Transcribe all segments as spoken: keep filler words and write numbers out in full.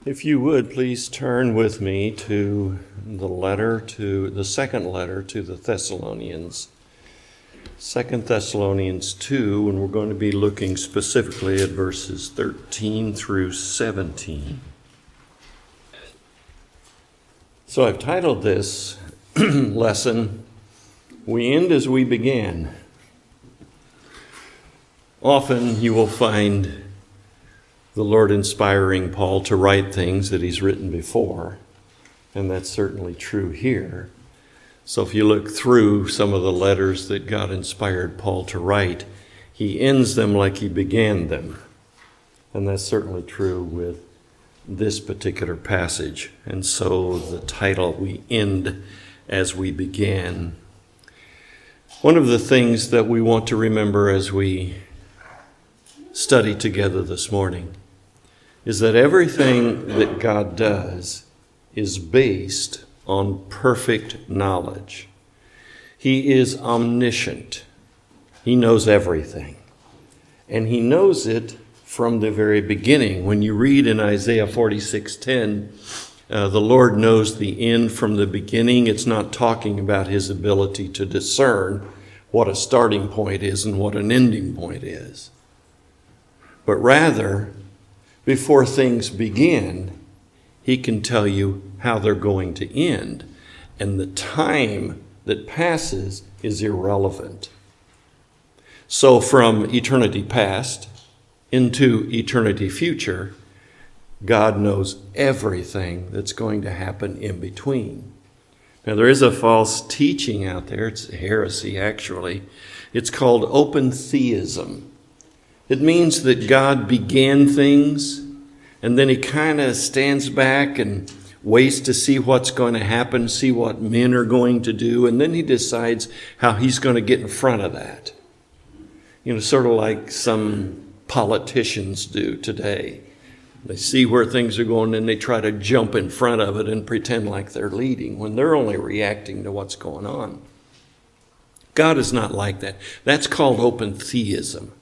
If you would, please turn with me to the letter to the second letter to the Thessalonians. Second Thessalonians two, and we're going to be looking specifically at verses thirteen through seventeen. So I've titled this lesson, "We End as We Began." Often you will find the Lord inspiring Paul to write things that he's written before, and that's certainly true here. So if you look through some of the letters that God inspired Paul to write, he ends them like he began them. And that's certainly true with this particular passage. And so the title, "We End as We Began." One of the things that we want to remember as we study together this morning is that everything that God does is based on perfect knowledge. He is omniscient. He knows everything. And he knows it from the very beginning. When you read in Isaiah forty-six ten, uh, the Lord knows the end from the beginning. It's not talking about his ability to discern what a starting point is and what an ending point is. But rather, before things begin, he can tell you how they're going to end. And the time that passes is irrelevant. So from eternity past into eternity future, God knows everything that's going to happen in between. Now there is a false teaching out there. It's a heresy, actually. It's called open theism. It means that God began things, and then he kind of stands back and waits to see what's going to happen, see what men are going to do, and then he decides how he's going to get in front of that. You know, sort of like some politicians do today. They see where things are going, and they try to jump in front of it and pretend like they're leading when they're only reacting to what's going on. God is not like that. That's called open theism.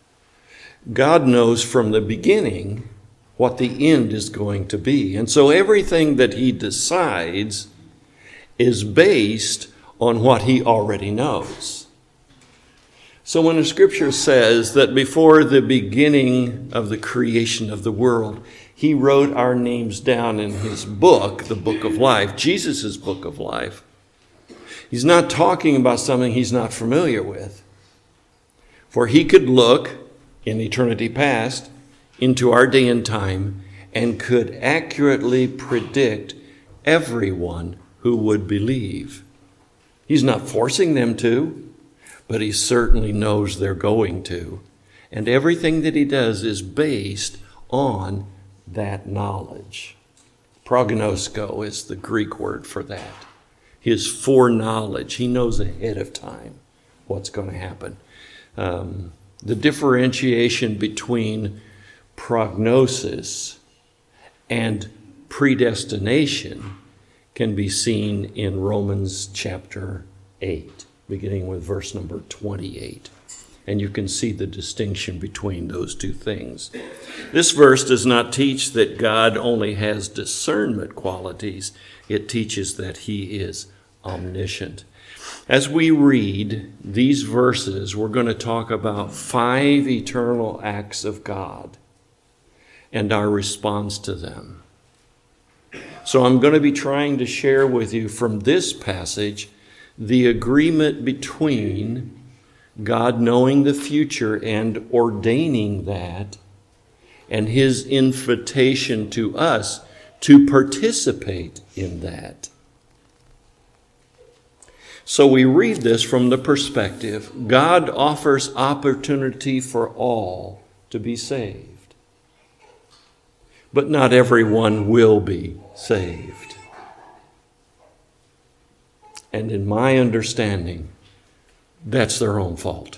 God knows from the beginning what the end is going to be. And so everything that he decides is based on what he already knows. So when the scripture says that before the beginning of the creation of the world, he wrote our names down in his book, the book of life, Jesus' book of life, he's not talking about something he's not familiar with. For he could look in eternity past into our day and time and could accurately predict everyone who would believe. He's not forcing them to, but he certainly knows they're going to. And everything that he does is based on that knowledge. Prognosko is the Greek word for that. His foreknowledge. He knows ahead of time what's going to happen. Um, The differentiation between prognosis and predestination can be seen in Romans chapter eight, beginning with verse number twenty-eight. And you can see the distinction between those two things. This verse does not teach that God only has discernment qualities. It teaches that he is omniscient. As we read these verses, we're going to talk about five eternal acts of God and our response to them. So I'm going to be trying to share with you from this passage the agreement between God knowing the future and ordaining that, and his invitation to us to participate in that. So we read this from the perspective, God offers opportunity for all to be saved. But not everyone will be saved. And in my understanding, that's their own fault.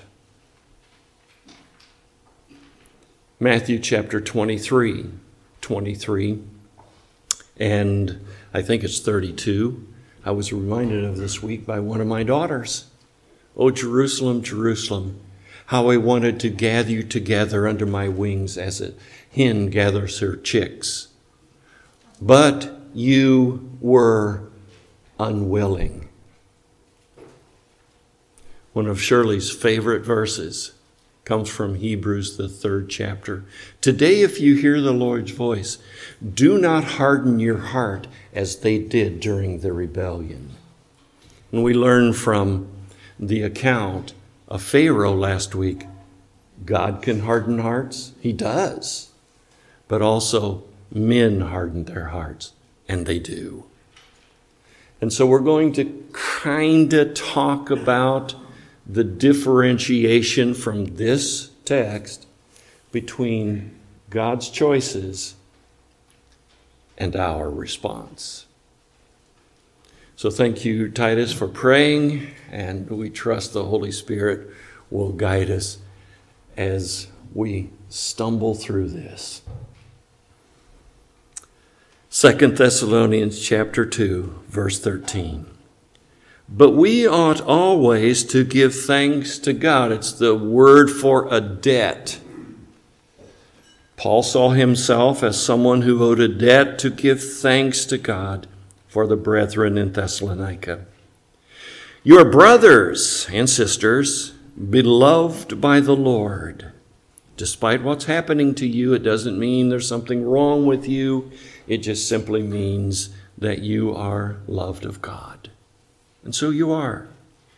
Matthew chapter twenty-three, twenty-three, and I think it's thirty-two. I was reminded of this week by one of my daughters. "Oh, Jerusalem, Jerusalem, how I wanted to gather you together under my wings as a hen gathers her chicks but you were unwilling. One of Shirley's favorite verses comes from Hebrews, the third chapter. Today, if you hear the Lord's voice, do not harden your heart as they did during the rebellion. And we learn from the account of Pharaoh last week, God can harden hearts. He does. But also men harden their hearts, and they do. And so we're going to kind of talk about the differentiation from this text between God's choices and our response. So thank you, Titus, for praying, and we trust the Holy Spirit will guide us as we stumble through this. Second Thessalonians chapter two, verse thirteen. But we ought always to give thanks to God. It's the word for a debt. Paul saw himself as someone who owed a debt to give thanks to God for the brethren in Thessalonica. Your brothers and sisters, beloved by the Lord. Despite what's happening to you, it doesn't mean there's something wrong with you. It just simply means that you are loved of God. And so you are.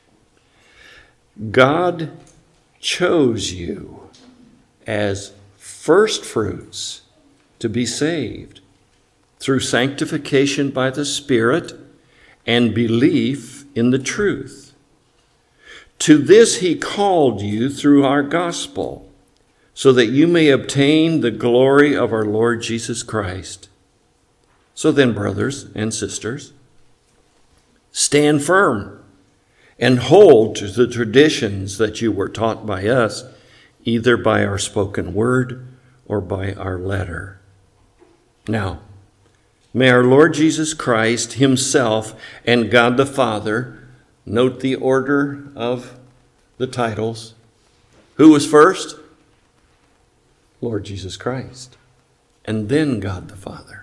God chose you as first fruits to be saved through sanctification by the Spirit and belief in the truth. To this he called you through our gospel, so that you may obtain the glory of our Lord Jesus Christ. So then, brothers and sisters, stand firm and hold to the traditions that you were taught by us, either by our spoken word or by our letter. Now, may our Lord Jesus Christ himself and God the Father, note the order of the titles. Who was first? Lord Jesus Christ. And then God the Father,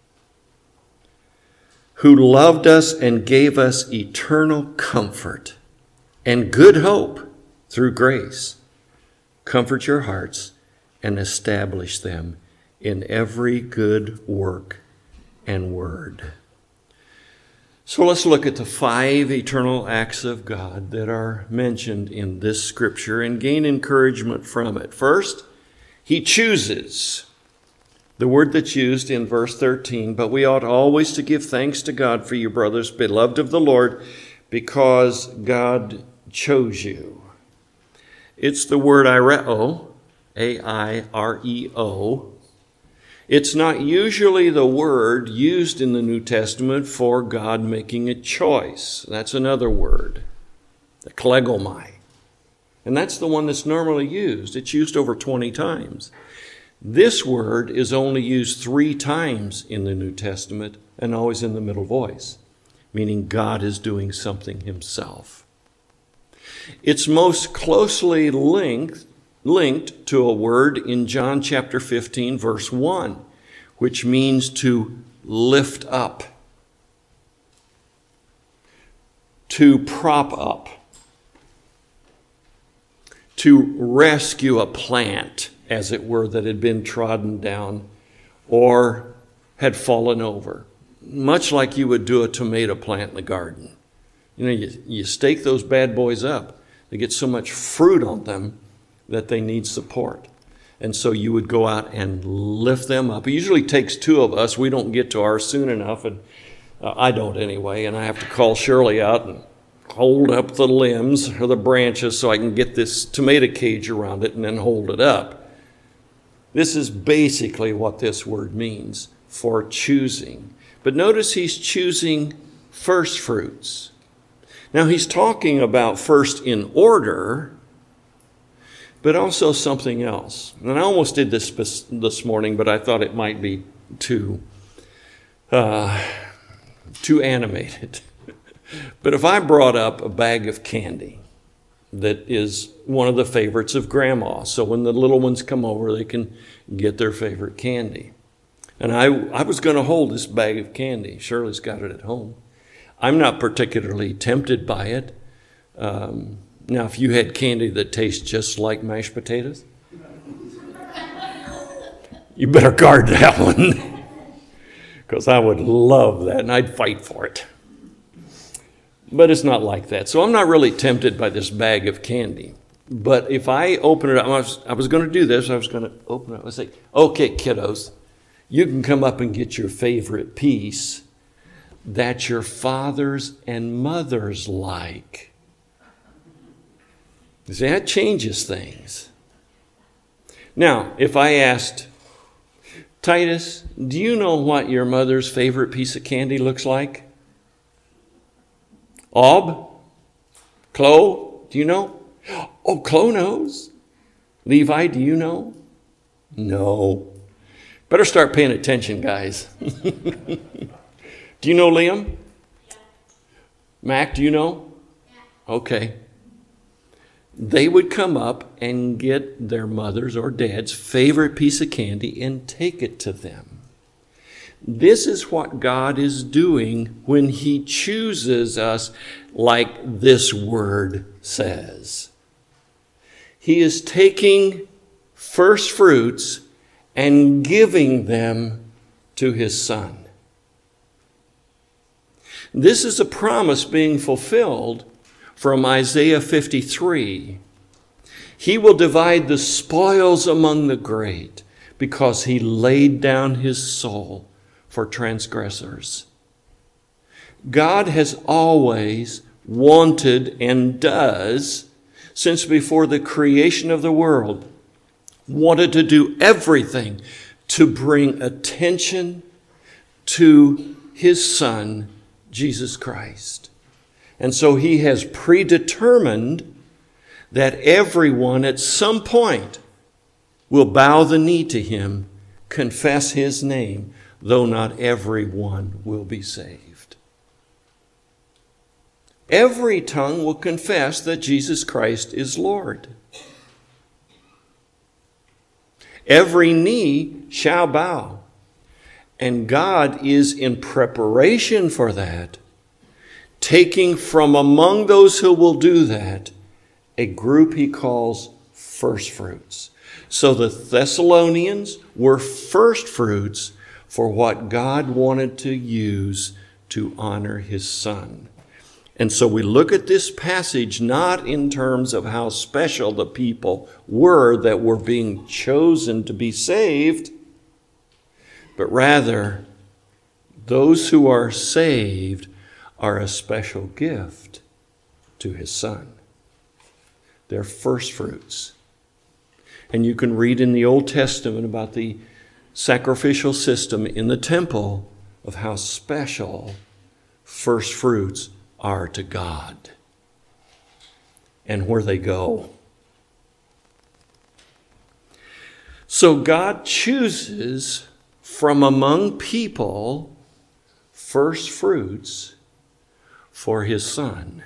who loved us and gave us eternal comfort and good hope through grace, comfort your hearts and establish them in every good work and word. So let's look at the five eternal acts of God that are mentioned in this scripture and gain encouragement from it. First, he chooses. The word that's used in verse thirteen, but we ought always to give thanks to God for you, brothers, beloved of the Lord, because God chose you. It's the word aireo, A I R E O. It's not usually the word used in the New Testament for God making a choice. That's another word, the klegomai. And that's the one that's normally used. It's used over twenty times. This word is only used three times in the New Testament and always in the middle voice, meaning God is doing something himself. It's most closely linked, linked to a word in John chapter fifteen, verse one, which means to lift up, to prop up, to rescue a plant, as it were, that had been trodden down or had fallen over, much like you would do a tomato plant in the garden. You know, you, you stake those bad boys up. They get so much fruit on them that they need support. And so you would go out and lift them up. It usually takes two of us. We don't get to ours soon enough, and uh, I don't anyway, and I have to call Shirley out and hold up the limbs or the branches so I can get this tomato cage around it and then hold it up. This is basically what this word means, for choosing. But notice he's choosing first fruits. Now he's talking about first in order, but also something else. And I almost did this this morning, but I thought it might be too, uh, too animated. But if I brought up a bag of candy that is one of the favorites of Grandma, so when the little ones come over, they can get their favorite candy. And I, I was going to hold this bag of candy. Shirley's got it at home. I'm not particularly tempted by it. Um, now, if you had candy that tastes just like mashed potatoes, you better guard that one. Because I would love that, and I'd fight for it. But it's not like that. So I'm not really tempted by this bag of candy. But if I open it up, I was, I was going to do this. I was going to open it up and say, okay, kiddos, you can come up and get your favorite piece that your fathers and mothers like. You see, that changes things. Now, if I asked, Titus, do you know what your mother's favorite piece of candy looks like? Ob? Chloe, do you know? Oh, Chloe knows. Levi, do you know? No. Better start paying attention, guys. Do you know Liam? Yeah. Mac, do you know? Yeah. Okay. They would come up and get their mother's or dad's favorite piece of candy and take it to them. This is what God is doing when He chooses us, like this word says. He is taking first fruits and giving them to His Son. This is a promise being fulfilled from Isaiah fifty-three. He will divide the spoils among the great because He laid down His soul for transgressors. God has always wanted and does, since before the creation of the world, wanted to do everything to bring attention to His Son, Jesus Christ. And so He has predetermined that everyone at some point will bow the knee to Him, confess His name, though not everyone will be saved. Every tongue will confess that Jesus Christ is Lord. Every knee shall bow. And God is in preparation for that, taking from among those who will do that a group He calls first fruits. So the Thessalonians were first fruits for what God wanted to use to honor His Son. And so we look at this passage not in terms of how special the people were that were being chosen to be saved, but rather those who are saved are a special gift to His Son. They're first fruits. And you can read in the Old Testament about the sacrificial system in the temple of how special first fruits are to God and where they go. So God chooses from among people first fruits for His Son.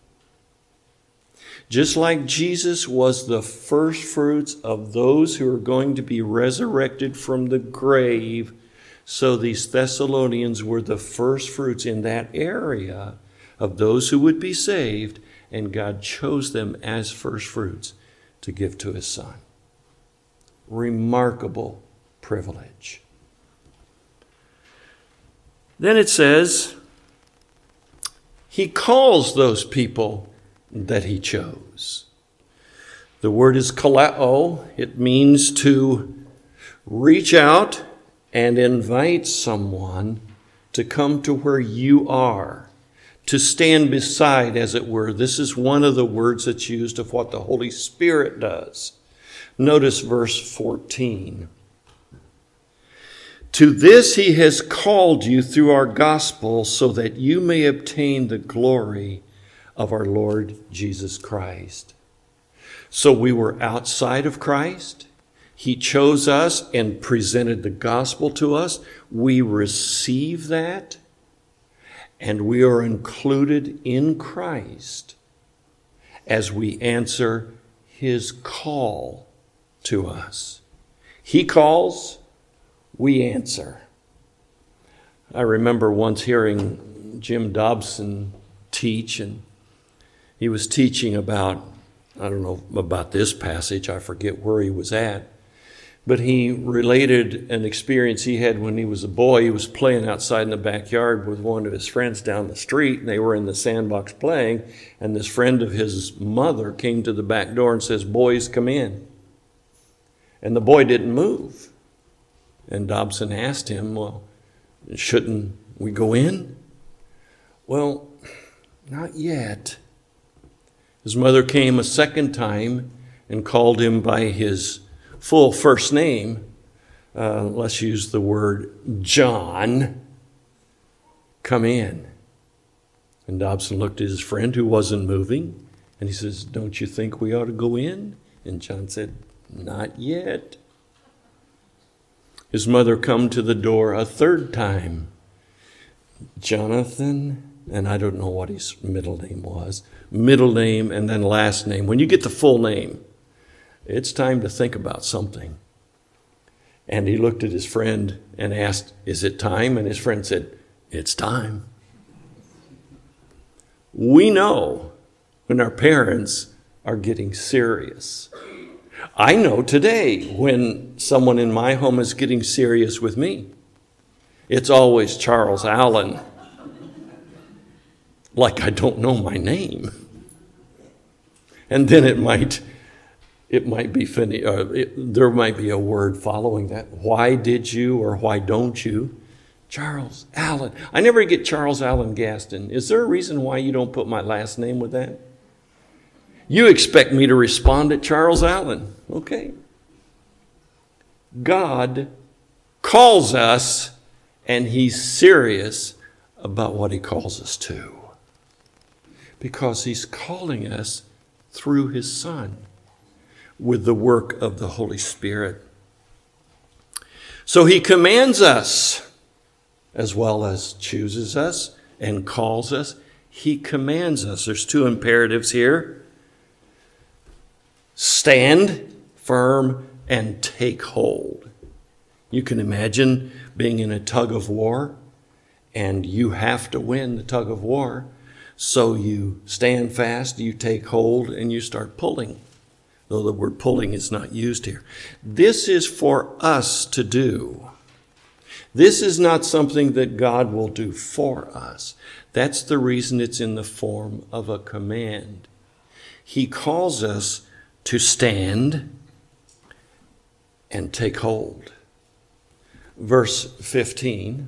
Just like Jesus was the first fruits of those who are going to be resurrected from the grave, so these Thessalonians were the first fruits in that area of those who would be saved, and God chose them as first fruits to give to His Son. Remarkable privilege. Then it says, He calls those people that He chose. The word is kaleo. It means to reach out and invite someone to come to where you are, to stand beside, as it were. This is one of the words that's used of what the Holy Spirit does. Notice verse fourteen. To this He has called you through our gospel, so that you may obtain the glory of our Lord Jesus Christ. So we were outside of Christ. He chose us and presented the gospel to us. We receive that, and we are included in Christ as we answer His call to us. He calls, we answer. I remember once hearing Jim Dobson teach, and he was teaching about, I don't know about this passage, I forget where he was at, but he related an experience he had when he was a boy. He was playing outside in the backyard with one of his friends down the street, and they were in the sandbox playing, and this friend of his mother came to the back door and says, "Boys, come in." And the boy didn't move. And Dobson asked him, "Well, shouldn't we go in?" "Well, not yet." His mother came a second time and called him by his full first name. Uh, let's use the word John. "Come in." And Dobson looked at his friend who wasn't moving, and he says, "Don't you think we ought to go in?" And John said, "Not yet." His mother come to the door a third time. "Jonathan," and I don't know what his middle name was, middle name and then last name. When you get the full name, it's time to think about something. And he looked at his friend and asked, "Is it time?" And his friend said, "It's time." We know when our parents are getting serious. I know today when someone in my home is getting serious with me. It's always Charles Allen. Like I don't know my name. And then it might, it might be funny. Uh, it, there might be a word following that. Why did you or why don't you? Charles Allen. I never get Charles Allen Gaston. Is there a reason why you don't put my last name with that? You expect me to respond at Charles Allen. Okay. God calls us, and he's serious about what he calls us to. Because he's calling us through his Son with the work of the Holy Spirit. So he commands us as well as chooses us and calls us. He commands us. There's two imperatives here. Stand firm and take hold. You can imagine being in a tug of war, and you have to win the tug of war. So you stand fast, you take hold, and you start pulling. Though the word pulling is not used here. This is for us to do. This is not something that God will do for us. That's the reason it's in the form of a command. He calls us to stand and take hold. Verse fifteen.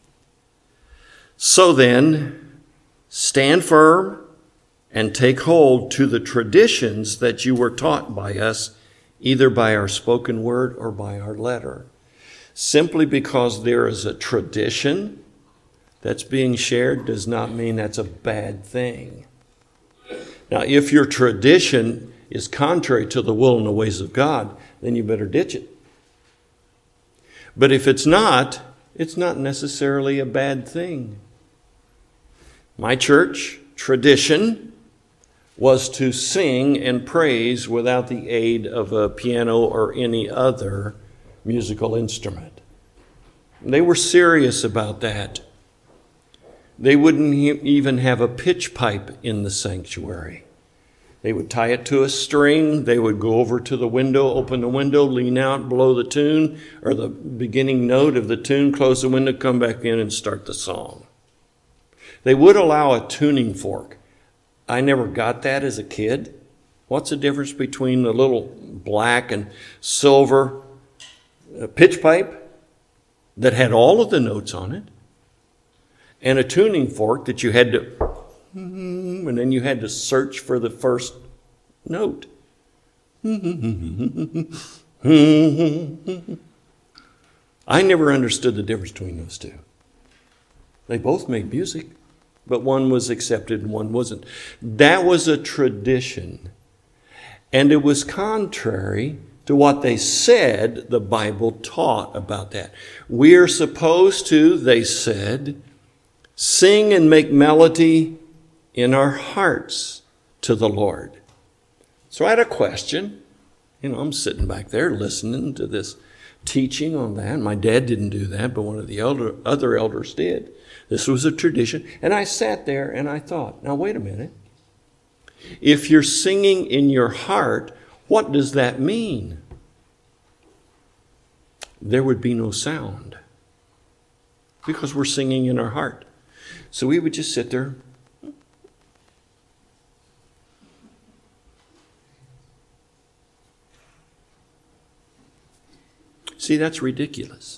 So then, stand firm and take hold to the traditions that you were taught by us, either by our spoken word or by our letter. Simply because there is a tradition that's being shared does not mean that's a bad thing. Now, if your tradition is contrary to the will and the ways of God, then you better ditch it. But if it's not, it's not necessarily a bad thing. My church tradition was to sing and praise without the aid of a piano or any other musical instrument. They were serious about that. They wouldn't even have a pitch pipe in the sanctuary. They would tie it to a string. They would go over to the window, open the window, lean out, blow the tune or the beginning note of the tune, close the window, come back in and start the song. They would allow a tuning fork. I never got that as a kid. What's the difference between the little black and silver pitch pipe that had all of the notes on it and a tuning fork that you had to, and then you had to search for the first note? I never understood the difference between those two. They both made music, but one was accepted and one wasn't. That was a tradition. And it was contrary to what they said the Bible taught about that. We are supposed to, they said, sing and make melody in our hearts to the Lord. So I had a question. You know, I'm sitting back there listening to this teaching on that. My dad didn't do that, but one of the elder, other elders did. This was a tradition. And I sat there and I thought, now wait a minute. If you're singing in your heart, what does that mean? There would be no sound because we're singing in our heart. So we would just sit there. See, that's ridiculous.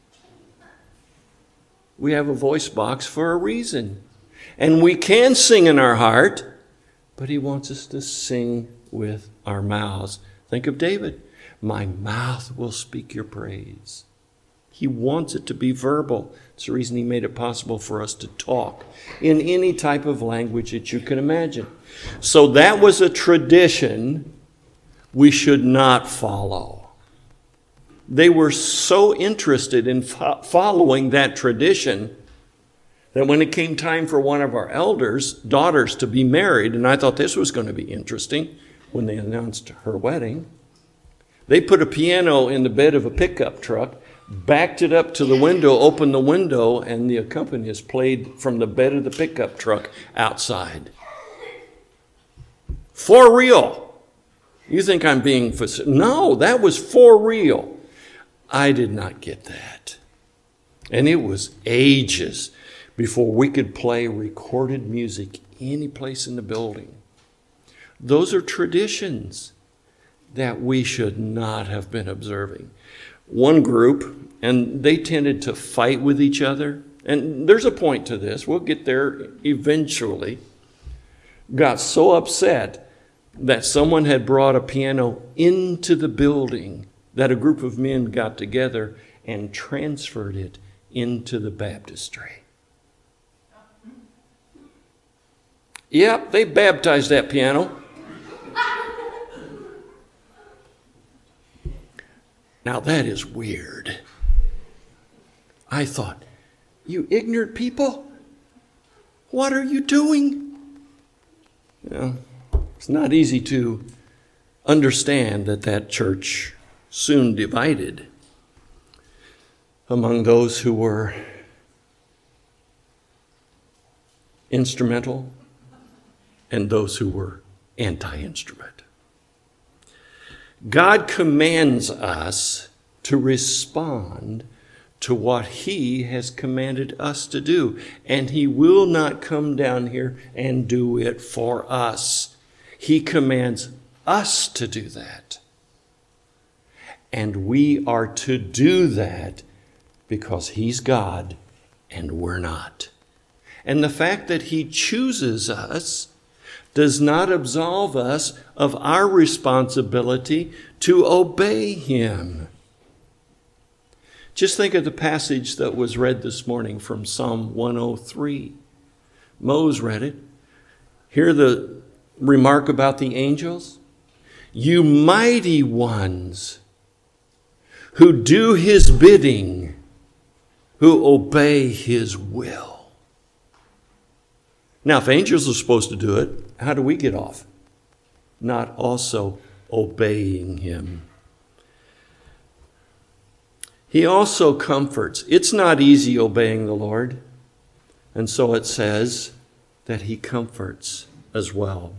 We have a voice box for a reason. And we can sing in our heart, but he wants us to sing with our mouths. Think of David. My mouth will speak your praise. He wants it to be verbal. It's the reason he made it possible for us to talk in any type of language that you can imagine. So that was a tradition we should not follow. They were so interested in fo- following that tradition that when it came time for one of our elders' daughters to be married, and I thought this was going to be interesting when they announced her wedding, they put a piano in the bed of a pickup truck, backed it up to the window, opened the window, and the accompanist played from the bed of the pickup truck outside. For real. You think I'm being facetious? No, that was for real. I did not get that. And it was ages before we could play recorded music any place in the building. Those are traditions that we should not have been observing. One group, and they tended to fight with each other, and there's a point to this, we'll get there eventually, got so upset that someone had brought a piano into the building that a group of men got together and transferred it into the baptistry. Yep, they baptized that piano. Now that is weird. I thought, you ignorant people, what are you doing? You know, it's not easy to understand that that church soon divided among those who were instrumental and those who were anti-instrument. God commands us to respond to what he has commanded us to do, and he will not come down here and do it for us. He commands us to do that. And we are to do that because he's God and we're not. And the fact that he chooses us does not absolve us of our responsibility to obey him. Just think of the passage that was read this morning from Psalm one oh three. Moses read it. Hear the remark about the angels. You mighty ones who do his bidding, who obey his will. Now, if angels are supposed to do it, how do we get off? Not also obeying him. He also comforts. It's not easy obeying the Lord. And so it says that he comforts as well.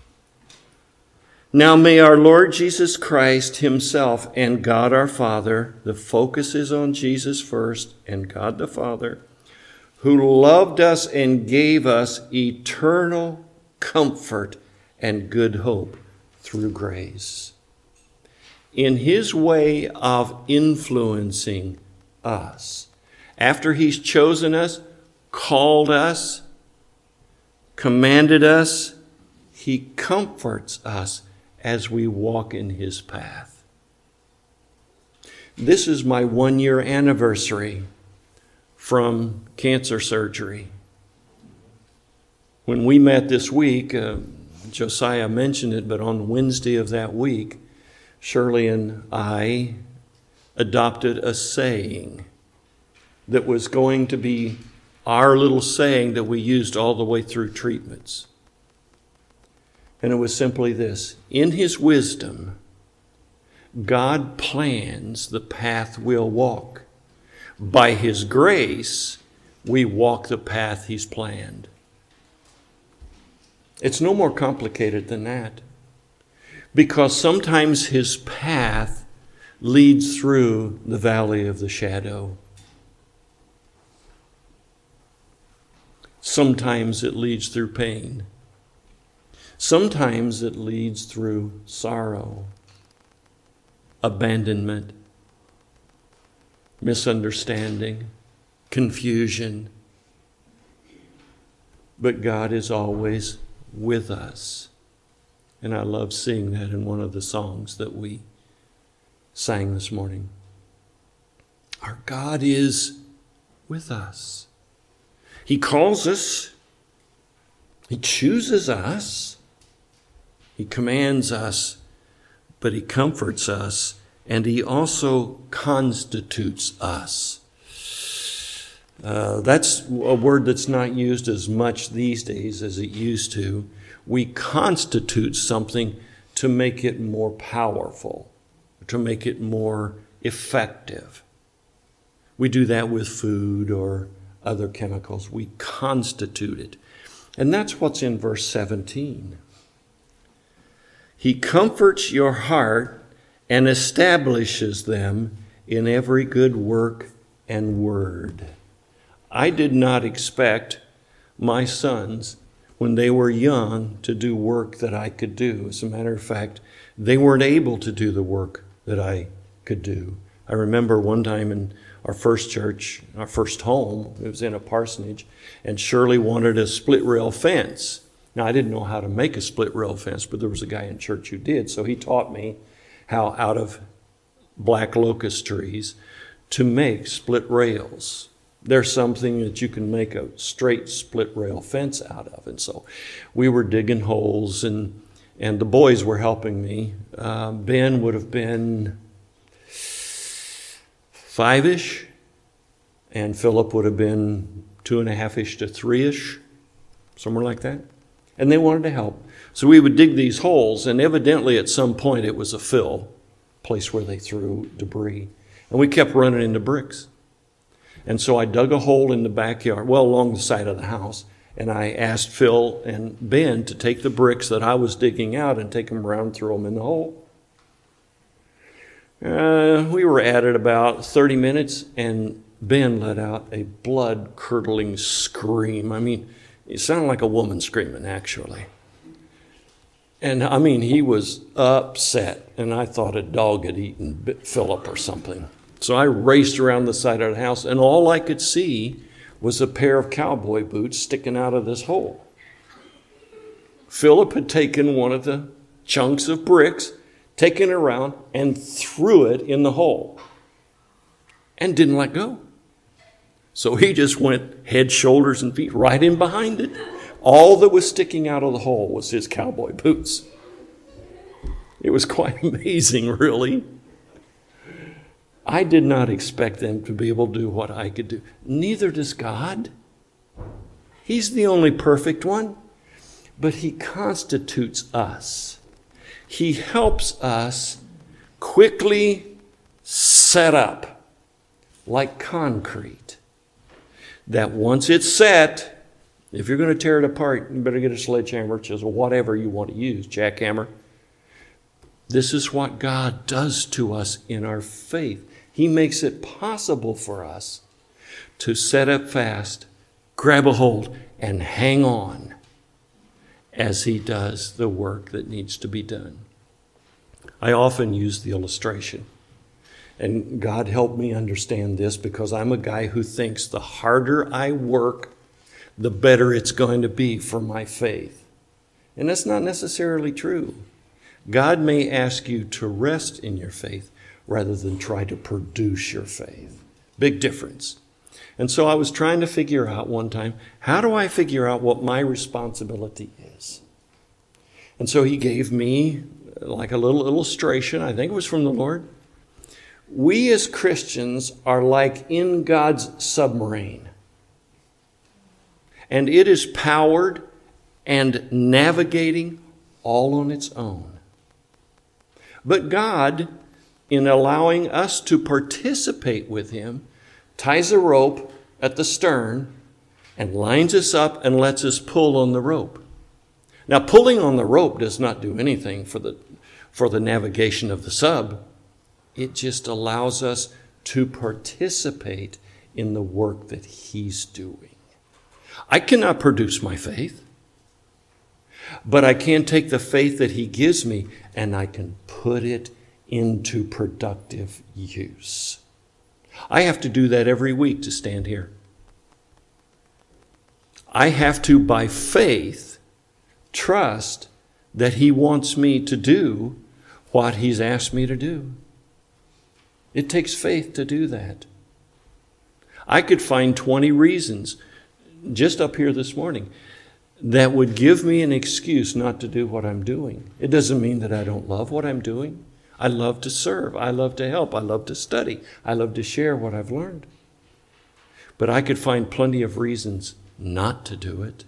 Now may our Lord Jesus Christ himself and God our Father, the focus is on Jesus first, and God the Father, who loved us and gave us eternal comfort and good hope through grace. In his way of influencing us, after he's chosen us, called us, commanded us, he comforts us as we walk in his path. This is my one-year anniversary from cancer surgery. When we met this week, uh, Josiah mentioned it, but on Wednesday of that week, Shirley and I adopted a saying that was going to be our little saying that we used all the way through treatments. And it was simply this: in his wisdom, God plans the path we'll walk. By His grace, we walk the path He's planned. It's no more complicated than that. Because sometimes His path leads through the valley of the shadow. Sometimes it leads through pain. Sometimes it leads through sorrow, abandonment, misunderstanding, confusion. But God is always with us. And I love seeing that in one of the songs that we sang this morning. Our God is with us. He calls us. He chooses us. He commands us, but He comforts us, and He also constitutes us. Uh, that's a word that's not used as much these days as it used to. We constitute something to make it more powerful, to make it more effective. We do that with food or other chemicals. We constitute it. And that's what's in verse seventeen. He comforts your heart and establishes them in every good work and word. I did not expect my sons, when they were young, to do work that I could do. As a matter of fact, they weren't able to do the work that I could do. I remember one time in our first church, our first home, it was in a parsonage, and Shirley wanted a split rail fence. Now, I didn't know how to make a split rail fence, but there was a guy in church who did, so he taught me how out of black locust trees to make split rails. There's something that you can make a straight split rail fence out of. And so we were digging holes, and and the boys were helping me. Uh, Ben would have been five-ish, and Philip would have been two and a half-ish to three-ish, somewhere like that. And they wanted to help. So we would dig these holes, and evidently at some point it was a fill, place where they threw debris. And we kept running into bricks. And so I dug a hole in the backyard, well, along the side of the house, and I asked Phil and Ben to take the bricks that I was digging out and take them around and throw them in the hole. Uh, we were at it about thirty minutes, and Ben let out a blood-curdling scream. I mean, it sounded like a woman screaming, actually. And, I mean, he was upset, and I thought a dog had eaten Philip or something. So I raced around the side of the house, and all I could see was a pair of cowboy boots sticking out of this hole. Philip had taken one of the chunks of bricks, taken it around, and threw it in the hole, and didn't let go. So he just went head, shoulders, and feet right in behind it. All that was sticking out of the hole was his cowboy boots. It was quite amazing, really. I did not expect them to be able to do what I could do. Neither does God. He's the only perfect one. But He constitutes us. He helps us quickly set up like concrete, that once it's set, if you're going to tear it apart, you better get a sledgehammer, chisel, whatever you want to use, jackhammer. This is what God does to us in our faith. He makes it possible for us to set up fast, grab a hold, and hang on as He does the work that needs to be done. I often use the illustration. And God helped me understand this, because I'm a guy who thinks the harder I work, the better it's going to be for my faith. And that's not necessarily true. God may ask you to rest in your faith rather than try to produce your faith. Big difference. And so I was trying to figure out one time, how do I figure out what my responsibility is? And so He gave me like a little illustration. I think it was from the Lord. We as Christians are like in God's submarine. And it is powered and navigating all on its own. But God in allowing us to participate with him, ties a rope at the stern and lines us up and lets us pull on the rope. Now, pulling on the rope does not do anything for the, for the navigation of the sub. It just allows us to participate in the work that he's doing. I cannot produce my faith, but I can take the faith that he gives me and I can put it into productive use. I have to do that every week to stand here. I have to, by faith, trust that he wants me to do what he's asked me to do. It takes faith to do that. I could find twenty reasons just up here this morning that would give me an excuse not to do what I'm doing. It doesn't mean that I don't love what I'm doing. I love to serve. I love to help. I love to study. I love to share what I've learned. But I could find plenty of reasons not to do it.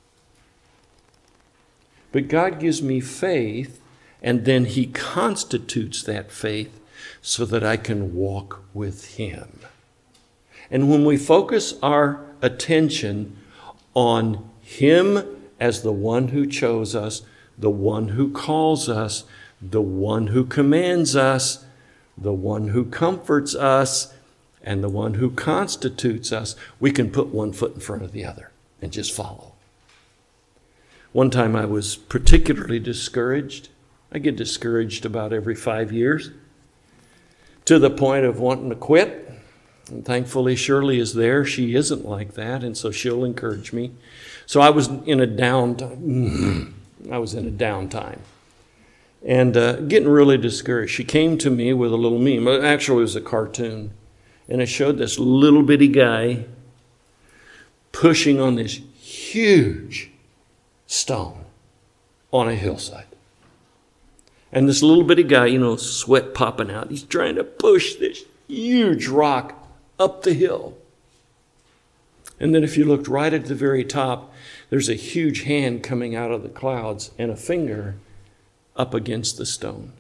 But God gives me faith, and then he constitutes that faith so that I can walk with him. And when we focus our attention on him as the one who chose us, the one who calls us, the one who commands us, the one who comforts us, and the one who constitutes us, we can put one foot in front of the other and just follow. One time I was particularly discouraged. I get discouraged about every five years to the point of wanting to quit. And thankfully, Shirley is there. She isn't like that, and so she'll encourage me. So I was in a downtime. I was in a downtime. And uh, getting really discouraged. She came to me with a little meme. Actually, it was a cartoon. And it showed this little bitty guy pushing on this huge stone on a hillside. And this little bitty guy, you know, sweat popping out. He's trying to push this huge rock up the hill. And then if you looked right at the very top, there's a huge hand coming out of the clouds and a finger up against the stone.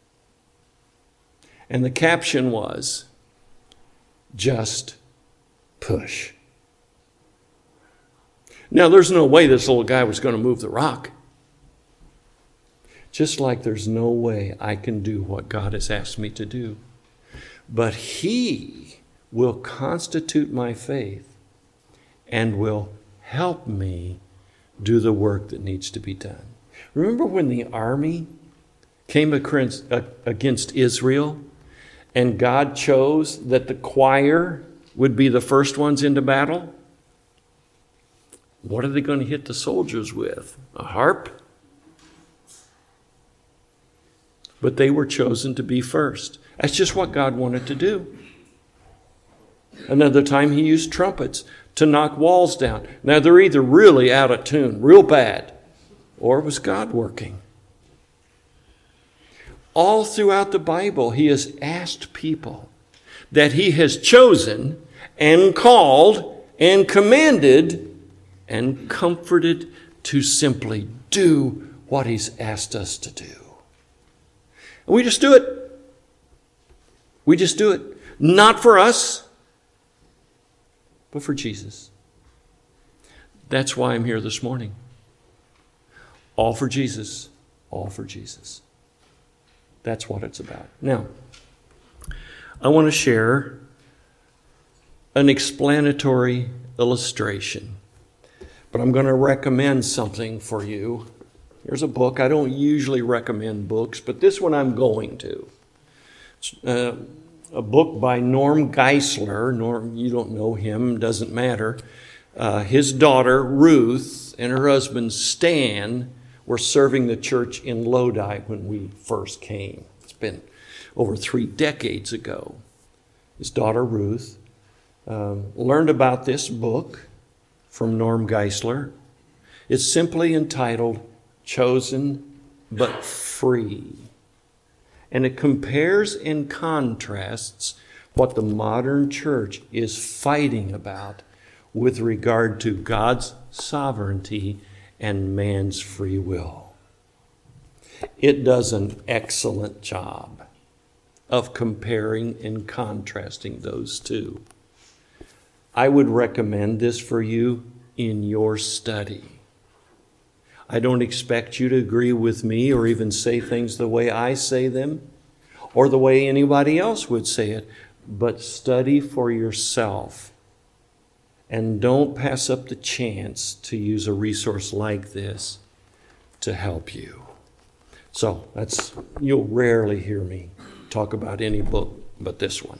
And the caption was, "Just push." Now, there's no way this little guy was going to move the rock. Just like there's no way I can do what God has asked me to do. But he will constitute my faith and will help me do the work that needs to be done. Remember when the army came against Israel and God chose that the choir would be the first ones into battle? What are they going to hit the soldiers with? A harp? But they were chosen to be first. That's just what God wanted to do. Another time he used trumpets to knock walls down. Now they're either really out of tune, real bad, or it was God working. All throughout the Bible, he has asked people that he has chosen and called and commanded and comforted to simply do what he's asked us to do. And we just do it. We just do it. Not for us, but for Jesus. That's why I'm here this morning. All for Jesus. All for Jesus. That's what it's about. Now, I want to share an explanatory illustration. But I'm going to recommend something for you. Here's a book. I don't usually recommend books, but this one I'm going to. It's uh, a book by Norm Geisler. Norm, you don't know him, doesn't matter. Uh, his daughter, Ruth, and her husband, Stan, were serving the church in Lodi when we first came. It's been over three decades ago. His daughter, Ruth, um, learned about this book from Norm Geisler. It's simply entitled Chosen but Free. And it compares and contrasts what the modern church is fighting about with regard to God's sovereignty and man's free will. It does an excellent job of comparing and contrasting those two. I would recommend this for you in your study. I don't expect you to agree with me or even say things the way I say them or the way anybody else would say it, but study for yourself. And don't pass up the chance to use a resource like this to help you. So that's, you'll rarely hear me talk about any book but this one.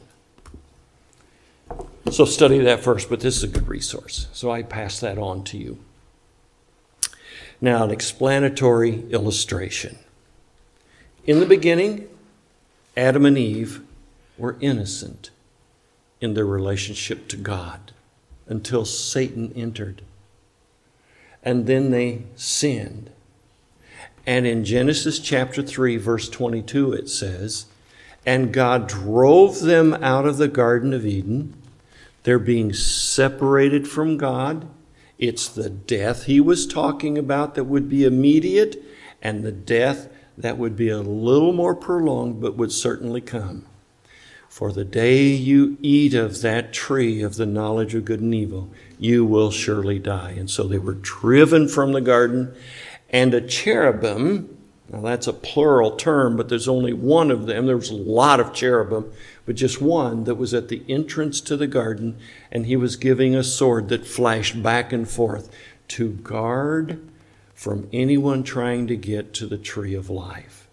So study that first, but this is a good resource. So I pass that on to you. Now, an explanatory illustration. In the beginning, Adam and Eve were innocent in their relationship to God until Satan entered. And then they sinned. And in Genesis chapter three, verse twenty-two, it says, "And God drove them out of the Garden of Eden." They're being separated from God. It's the death he was talking about that would be immediate, and the death that would be a little more prolonged, but would certainly come. "For the day you eat of that tree of the knowledge of good and evil, you will surely die." And so they were driven from the garden, and a cherubim, now that's a plural term, but there's only one of them. There was a lot of cherubim, but just one that was at the entrance to the garden, and he was giving a sword that flashed back and forth to guard from anyone trying to get to the tree of life.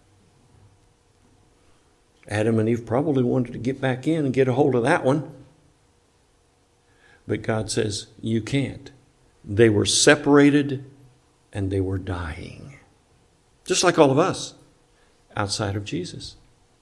Adam and Eve probably wanted to get back in and get a hold of that one. But God says, you can't. They were separated and they were dying. Just like all of us outside of Jesus.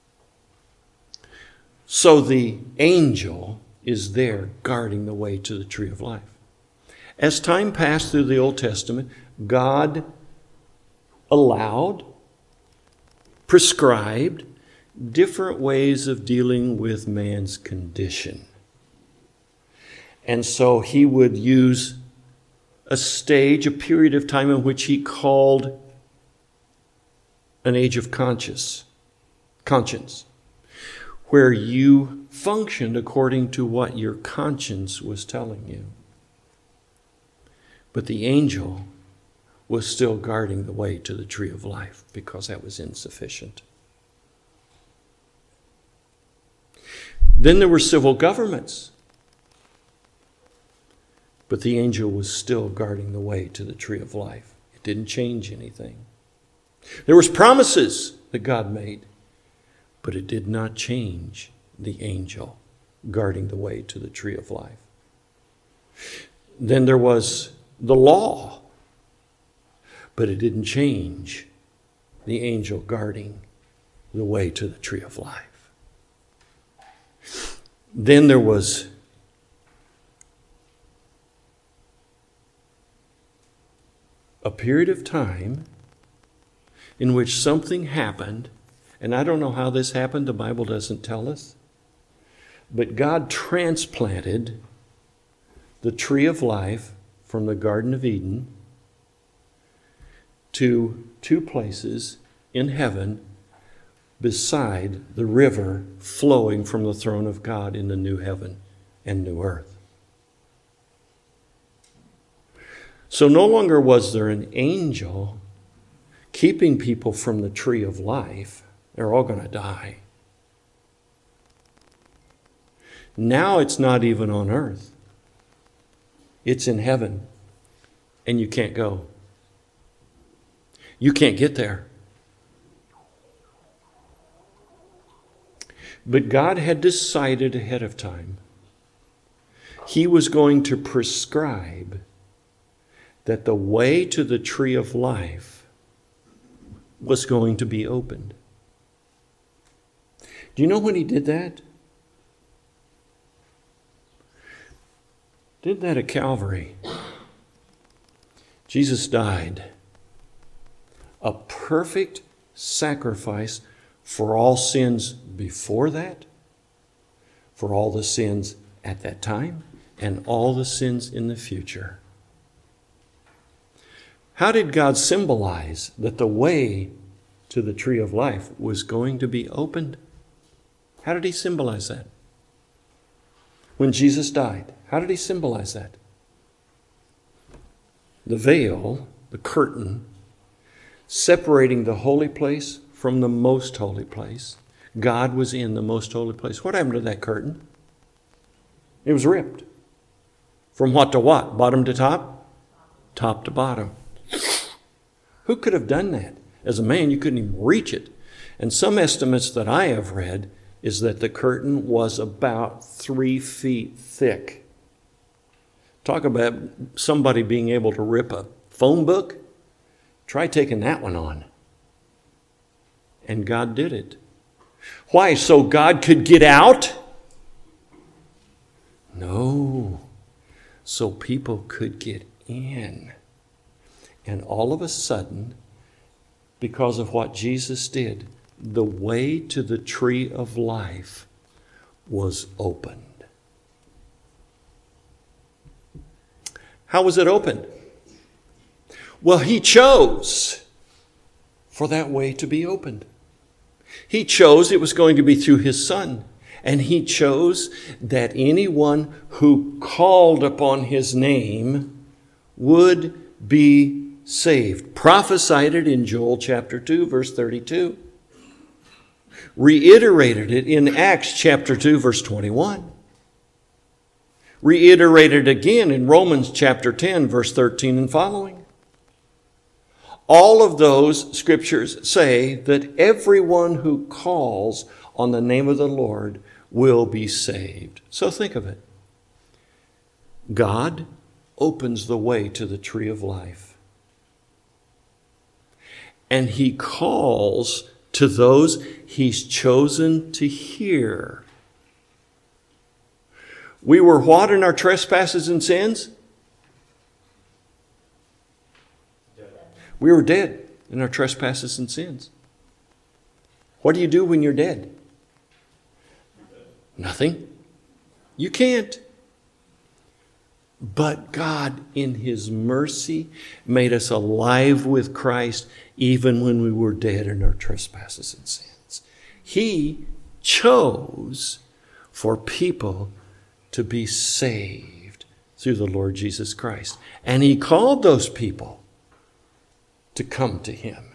So the angel is there guarding the way to the tree of life. As time passed through the Old Testament, God allowed, prescribed different ways of dealing with man's condition. And so he would use a stage, a period of time in which he called an age of conscience, conscience, where you functioned according to what your conscience was telling you. But the angel was still guarding the way to the tree of life because that was insufficient. Then there were civil governments. But the angel was still guarding the way to the tree of life. It didn't change anything. There was promises that God made, but it did not change the angel guarding the way to the tree of life. Then there was the law, but it didn't change the angel guarding the way to the tree of life. Then there was a period of time in which something happened, and I don't know how this happened, the Bible doesn't tell us, but God transplanted the tree of life from the Garden of Eden to two places in heaven beside the river flowing from the throne of God in the new heaven and new earth. So no longer was there an angel keeping people from the tree of life. They're all going to die. Now it's not even on earth. It's in heaven, and you can't go. You can't get there. But God had decided ahead of time He was going to prescribe that the way to the tree of life was going to be opened. Do you know when He did that? Did that at Calvary. Jesus died a perfect sacrifice for all sins before that, for all the sins at that time, and all the sins in the future. How did God symbolize that the way to the tree of life was going to be opened? How did he symbolize that? When Jesus died, how did he symbolize that? The veil, the curtain, separating the holy place from the most holy place. God was in the most holy place. What happened to that curtain? It was ripped. From what to what? Bottom to top? Top to bottom. Who could have done that? As a man, you couldn't even reach it. And some estimates that I have read is that the curtain was about three feet thick. Talk about somebody being able to rip a phone book. Try taking that one on. And God did it. Why? So God could get out? No. So people could get in. And all of a sudden, because of what Jesus did, the way to the tree of life was opened. How was it opened? Well, he chose for that way to be opened. He chose it was going to be through his Son. And he chose that anyone who called upon his name would be saved. Prophesied it in Joel chapter two, verse thirty-two. Reiterated it in Acts chapter two, verse twenty-one. Reiterated again in Romans chapter ten, verse thirteen and following. All of those scriptures say that everyone who calls on the name of the Lord will be saved. So think of it. God opens the way to the tree of life. And he calls to those he's chosen to hear. We were what in our trespasses and sins? We were dead in our trespasses and sins. What do you do when you're dead? Nothing. You can't. But God, in his mercy, made us alive with Christ even when we were dead in our trespasses and sins. He chose for people to be saved through the Lord Jesus Christ. And he called those people to come to him.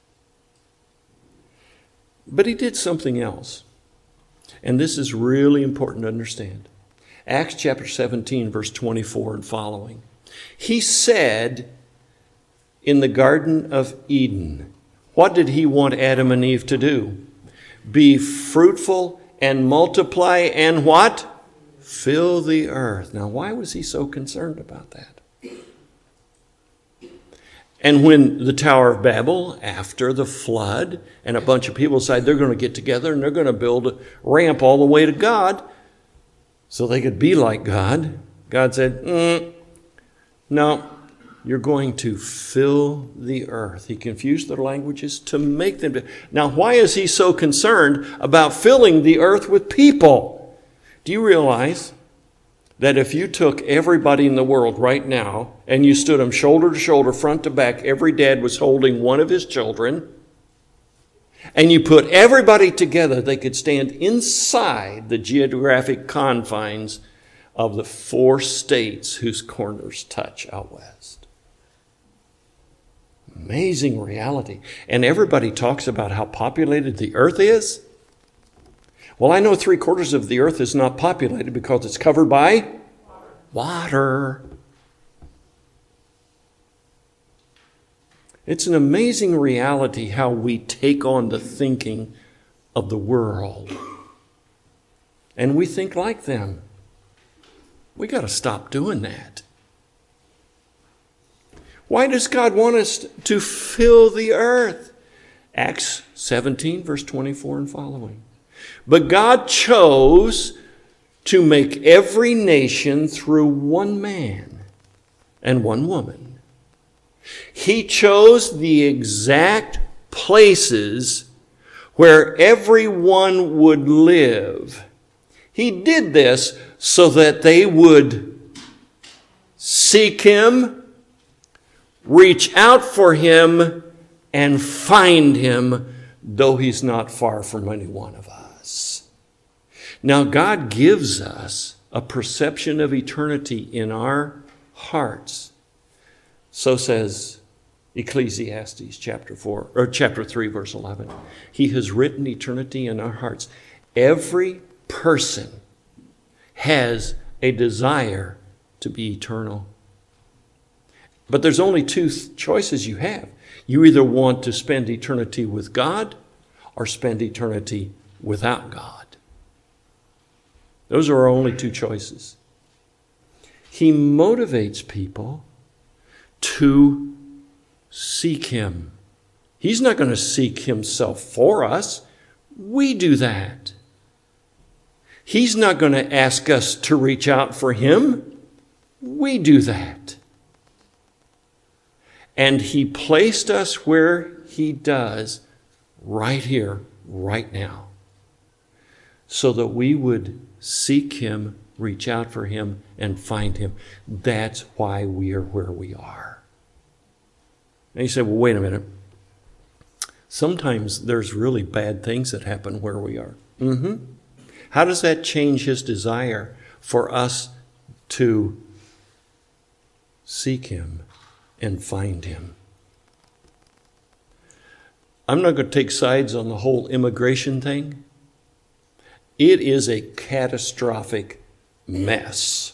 But he did something else. And this is really important to understand. Acts chapter seventeen, verse twenty-four and following. He said in the Garden of Eden, what did he want Adam and Eve to do? Be fruitful and multiply and what? Fill the earth. Now, why was he so concerned about that? And when the Tower of Babel, after the flood, and a bunch of people decide they're going to get together and they're going to build a ramp all the way to God so they could be like God, God said, mm, no, you're going to fill the earth. He confused their languages to make them. Now, why is he so concerned about filling the earth with people? Do you realize that if you took everybody in the world right now and you stood them shoulder to shoulder, front to back, every dad was holding one of his children, and you put everybody together, they could stand inside the geographic confines of the four states whose corners touch out west. Amazing reality. And everybody talks about how populated the earth is. Well, I know three quarters of the earth is not populated because it's covered by water. It's an amazing reality how we take on the thinking of the world. And we think like them. We got to stop doing that. Why does God want us to fill the earth? Acts seventeen, verse twenty-four and following. But God chose to make every nation through one man and one woman. He chose the exact places where everyone would live. He did this so that they would seek him, reach out for him, and find him, though he's not far from any one of us. Now, God gives us a perception of eternity in our hearts. So says Ecclesiastes chapter four, or chapter three, verse eleven. He has written eternity in our hearts. Every person has a desire to be eternal. But there's only two th- choices you have. You either want to spend eternity with God or spend eternity without God. Those are our only two choices. He motivates people to seek him. He's not going to seek himself for us. We do that. He's not going to ask us to reach out for him. We do that. And he placed us where he does, right here, right now, so that we would seek him, reach out for him, and find him. That's why we are where we are. And you say, well, wait a minute. Sometimes there's really bad things that happen where we are. Mm-hmm. How does that change his desire for us to seek him and find him? I'm not going to take sides on the whole immigration thing. It is a catastrophic mess.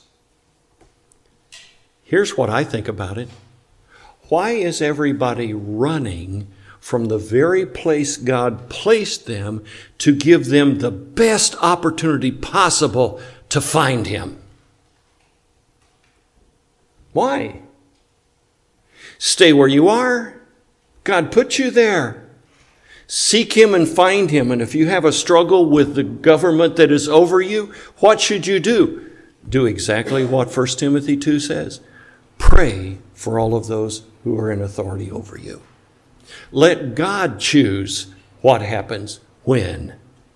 Here's what I think about it. Why is everybody running from the very place God placed them to give them the best opportunity possible to find him? Why? Stay where you are. God put you there. Seek him and find him. And if you have a struggle with the government that is over you, what should you do? Do exactly what First Timothy two says. Pray for all of those who are in authority over you. Let God choose what happens when.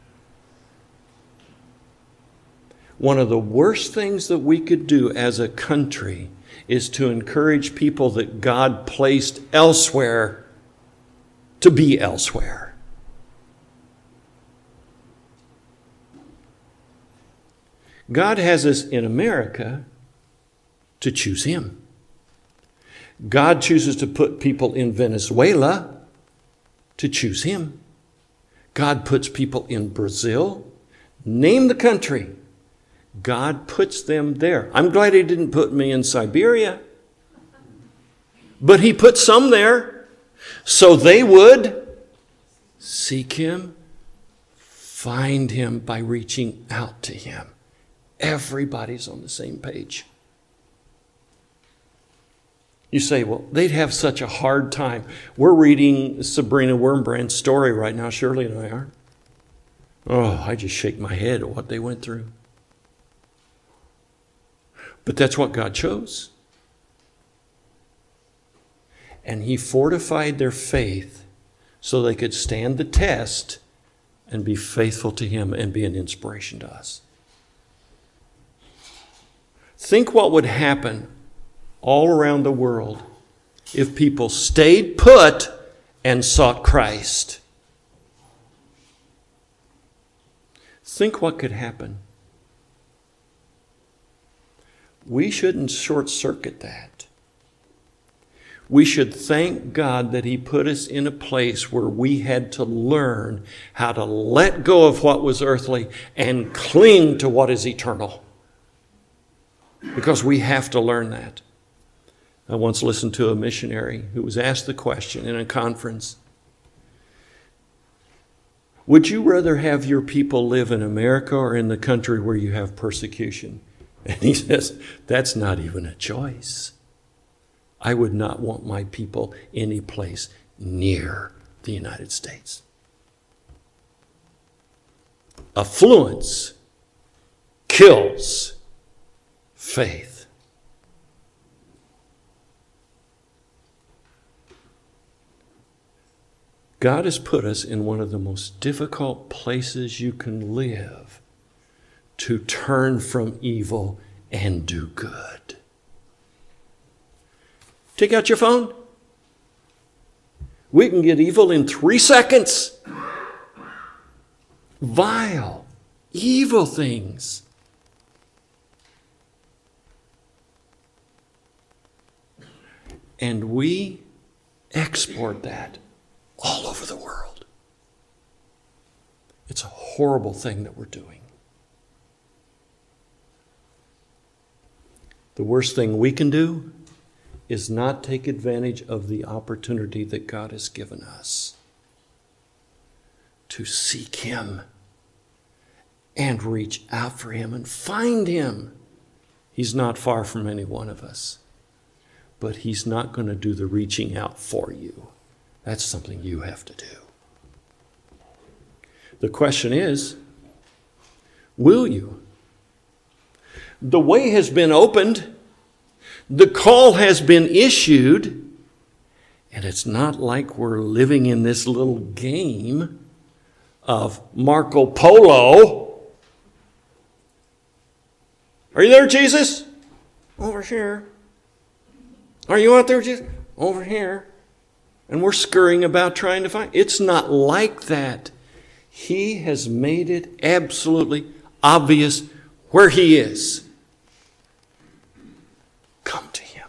One of the worst things that we could do as a country is to encourage people that God placed elsewhere to be elsewhere. God has us in America to choose him. God chooses to put people in Venezuela to choose him. God puts people in Brazil. Name the country. God puts them there. I'm glad he didn't put me in Siberia. But he put some there so they would seek him, find him by reaching out to him. Everybody's on the same page. You say, well, they'd have such a hard time. We're reading Sabrina Wurmbrand's story right now. Shirley and I are. Oh, I just shake my head at what they went through. But that's what God chose. And he fortified their faith so they could stand the test and be faithful to him and be an inspiration to us. Think what would happen all around the world if people stayed put and sought Christ. Think what could happen. We shouldn't short-circuit that. We should thank God that he put us in a place where we had to learn how to let go of what was earthly and cling to what is eternal. Because we have to learn that. I once listened to a missionary who was asked the question in a conference, would you rather have your people live in America or in the country where you have persecution? And he says, that's not even a choice. I would not want my people any place near the United States. Affluence kills faith. God has put us in one of the most difficult places you can live to turn from evil and do good. Take out your phone. We can get evil in three seconds. Vile, evil things. And we export that all over the world. It's a horrible thing that we're doing. The worst thing we can do is not take advantage of the opportunity that God has given us to seek Him and reach out for Him and find Him. He's not far from any one of us, but He's not going to do the reaching out for you. That's something you have to do. The question is, will you? The way has been opened. The call has been issued. And it's not like we're living in this little game of Marco Polo. Are you there, Jesus? Over here. Are you out there, Jesus? Over here. And we're scurrying about trying to find. It's not like that. He has made it absolutely obvious where He is. Come to Him.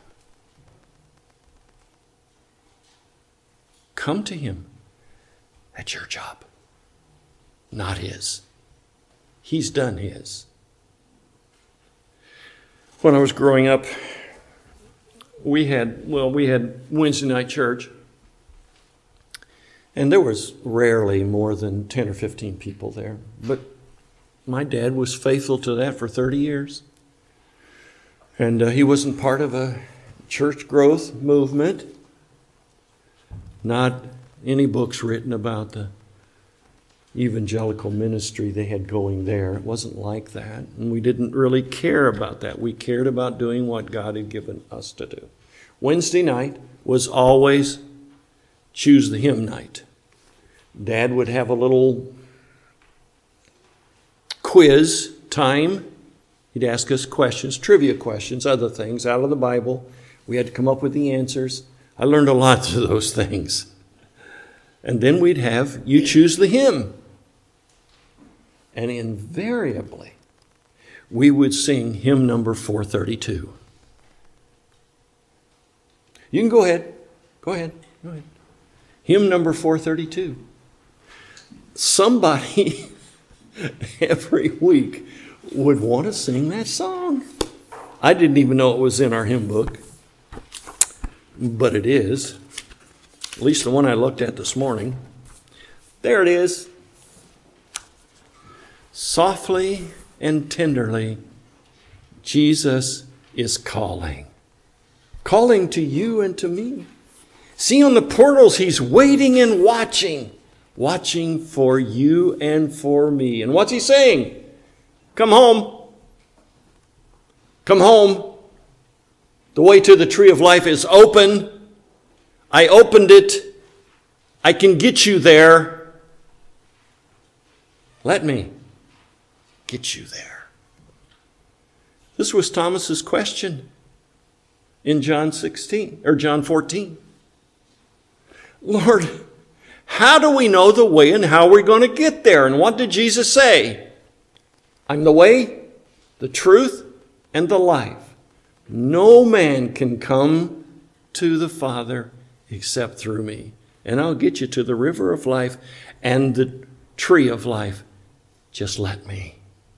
Come to Him at your job, not His. He's done His. When I was growing up, we had, well, we had Wednesday night church. And there was rarely more than ten or fifteen people there. But my dad was faithful to that for thirty years. And uh, he wasn't part of a church growth movement. Not any books written about the evangelical ministry they had going there. It wasn't like that. And we didn't really care about that. We cared about doing what God had given us to do. Wednesday night was always choose the hymn night. Dad would have a little quiz time. He'd ask us questions, trivia questions, other things out of the Bible. We had to come up with the answers. I learned a lot through those things. And then we'd have you choose the hymn. And invariably, we would sing hymn number four thirty-two. You can go ahead. Go ahead. Go ahead. Hymn number four thirty-two. Somebody every week would want to sing that song. I didn't even know it was in our hymn book, but it is. At least the one I looked at this morning. There it is. Softly and tenderly, Jesus is calling. Calling to you and to me. See, on the portals, He's waiting and watching. Watching for you and for me. And what's He saying? Come home. Come home. The way to the tree of life is open. I opened it. I can get you there. Let me get you there. This was Thomas's question in John sixteen or John fourteen. Lord, how do we know the way and how we're going to get there? And what did Jesus say? I'm the way, the truth, and the life. No man can come to the Father except through me. And I'll get you to the river of life and the tree of life. Just let me.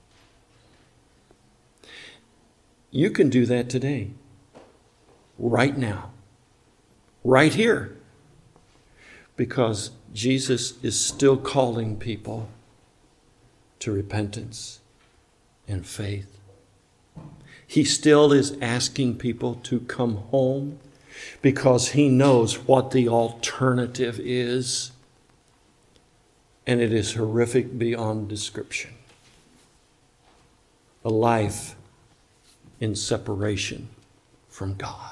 You can do that today. Right now. Right here. Because Jesus is still calling people to repentance and faith. He still is asking people to come home because He knows what the alternative is. And it is horrific beyond description. A life in separation from God.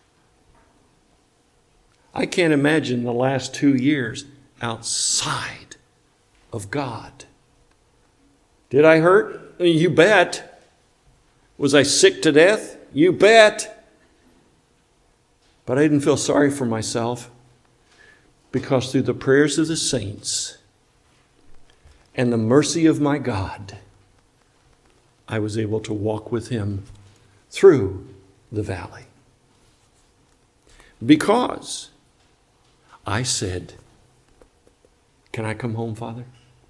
I can't imagine the last two years outside of God. Did I hurt? You bet. Was I sick to death? You bet. But I didn't feel sorry for myself because through the prayers of the saints and the mercy of my God, I was able to walk with him through the valley. Because I said, "Can I come home, Father?"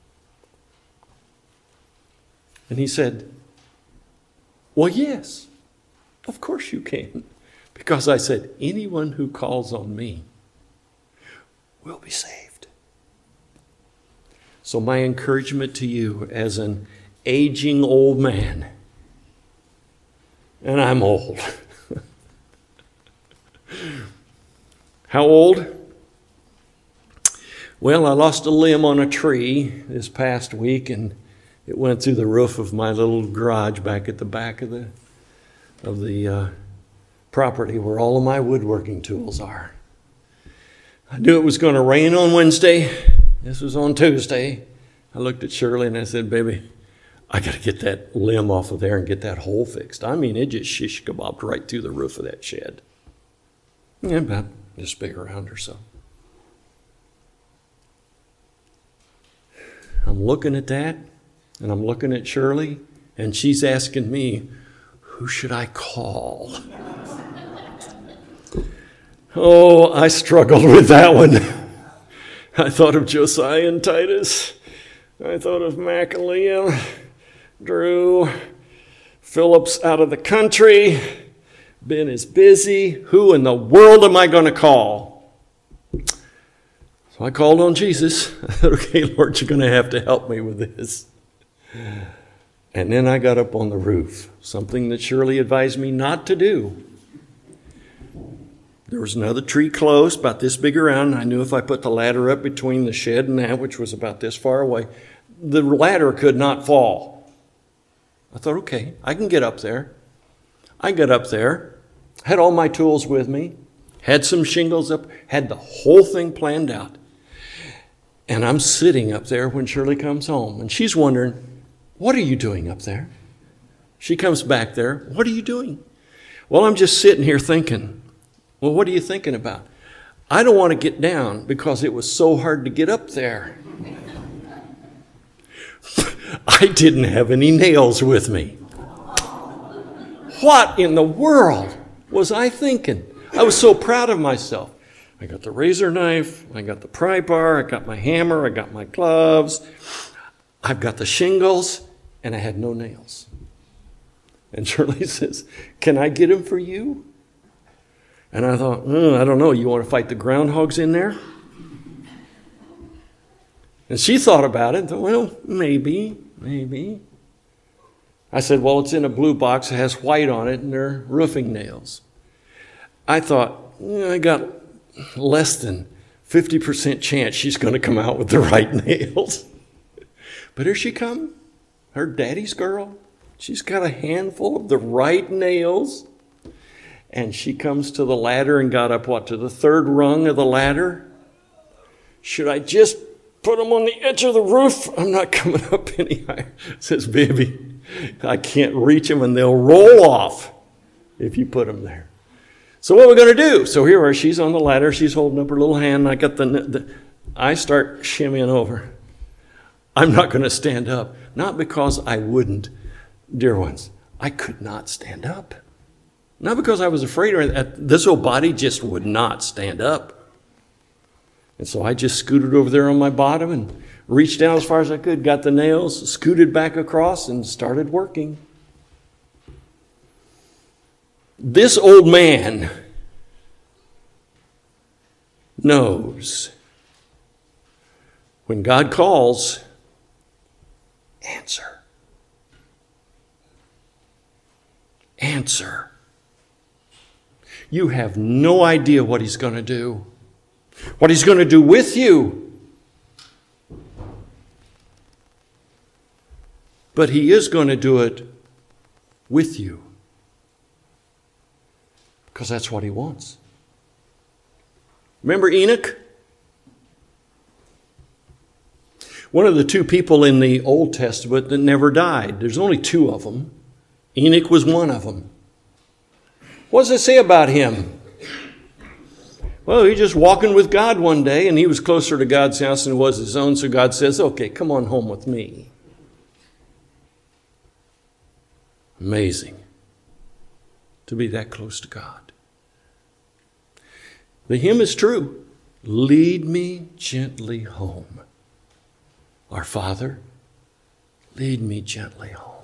And he said, "Well, yes, of course you can." Because I said, "Anyone who calls on me will be saved." So my encouragement to you as an aging old man, and I'm old. How old? Well, I lost a limb on a tree this past week, and it went through the roof of my little garage back at the back of the of the uh, property where all of my woodworking tools are. I knew it was going to rain on Wednesday. This was on Tuesday. I looked at Shirley and I said, "Baby, I got to get that limb off of there and get that hole fixed." I mean, it just shish kebabbed right through the roof of that shed. Yeah, about this big around or so. I'm looking at that, and I'm looking at Shirley, and she's asking me, "Who should I call?" Oh, I struggled with that one. I thought of Josiah and Titus. I thought of Mac and Liam, Drew, Philip's out of the country. Ben is busy. Who in the world am I going to call? So I called on Jesus. I thought, "Okay, Lord, you're going to have to help me with this." And then I got up on the roof, something that Shirley advised me not to do. There was another tree close, about this big around. I knew if I put the ladder up between the shed and that, which was about this far away, the ladder could not fall. I thought, okay, I can get up there. I got up there, had all my tools with me, had some shingles up, had the whole thing planned out. And I'm sitting up there when Shirley comes home, and she's wondering, "What are you doing up there?" She comes back there, "What are you doing?" Well, I'm just sitting here thinking. Well, what are you thinking about? I don't want to get down because it was so hard to get up there. I didn't have any nails with me. What in the world was I thinking? I was so proud of myself. I got the razor knife, I got the pry bar, I got my hammer, I got my gloves, I've got the shingles, and I had no nails. And Shirley says, "Can I get them for you?" And I thought, oh, I don't know, you want to fight the groundhogs in there? And she thought about it and thought, well, maybe, maybe. I said, well, it's in a blue box. It has white on it, and they're roofing nails. I thought, yeah, I got less than fifty percent chance she's going to come out with the right nails. But here she comes, her daddy's girl. She's got a handful of the right nails. And she comes to the ladder and got up, what, to the third rung of the ladder? Should I just put them on the edge of the roof? I'm not coming up any higher. Says, "Baby, I can't reach them and they'll roll off if you put them there." So what are we going to do? So here we are. She's on the ladder. She's holding up her little hand. I got the, the I start shimmying over. I'm not going to stand up. Not because I wouldn't, dear ones. I could not stand up. Not because I was afraid or anything. This old body just would not stand up. And so I just scooted over there on my bottom and reached down as far as I could, got the nails, scooted back across, and started working. This old man knows when God calls, answer. Answer. You have no idea what he's going to do, what he's going to do with you. But he is going to do it with you because that's what he wants. Remember Enoch? One of the two people in the Old Testament that never died. There's only two of them. Enoch was one of them. What does it say about him? Well, he just walking with God one day, and he was closer to God's house than was his own, so God says, okay, come on home with me. Amazing to be that close to God. The hymn is true. Lead me gently home. Our Father, lead me gently home.